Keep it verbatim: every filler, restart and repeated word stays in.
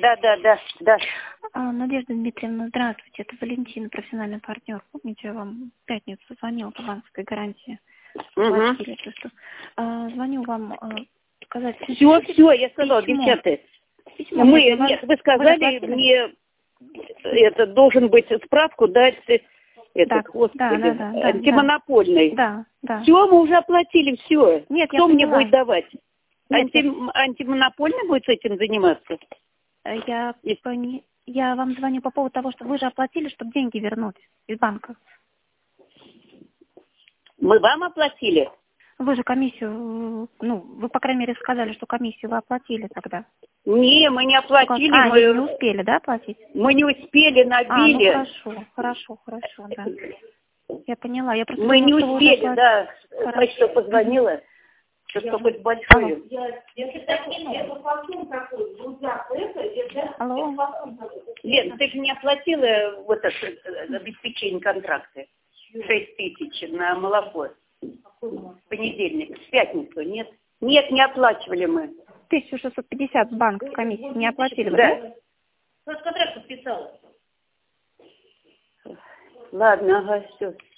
да, да, да, да. А, Надежда Дмитриевна, здравствуйте. Это Валентина, профессиональный партнер. Помните, я вам в пятницу звонила по банковской гарантии? Угу. Что? А, звоню вам а, сказать... Все, все, я сказала, письмо. девчата. Письмо Мы, вас... нет, вы сказали, вы мне это должен быть справку дать этот, да, господи, да, да, да, да, антимонопольный. Да, да. Все, мы уже оплатили, все. Нет, Кто я мне поняла. будет давать? Нет, Анти... я... Антимонопольный будет с этим заниматься? Я, И... пони... я вам звоню по поводу того, что вы же оплатили, чтобы деньги вернуть из банка. Мы вам оплатили? Вы же комиссию, ну, вы, по крайней мере, сказали, что комиссию вы оплатили тогда. Не, мы не оплатили. А, мы... не успели, да, оплатить? Мы не успели, набили. А, ну хорошо, хорошо, хорошо, да. Я поняла. Я просто мы думала, не что вы уже успели, оплатили. да. Хорошо. Почта позвонила. Что хоть большое. Алло. Лен, ты же не оплатила вот это обеспечение контракта? Шесть тысяч на молоко. В понедельник, в пятницу, нет? Нет, не оплачивали мы. тысяча шестьсот пятьдесят в банк комиссии не оплатили вы, да? да? Ну, контракт подписала. Ладно, ага, все.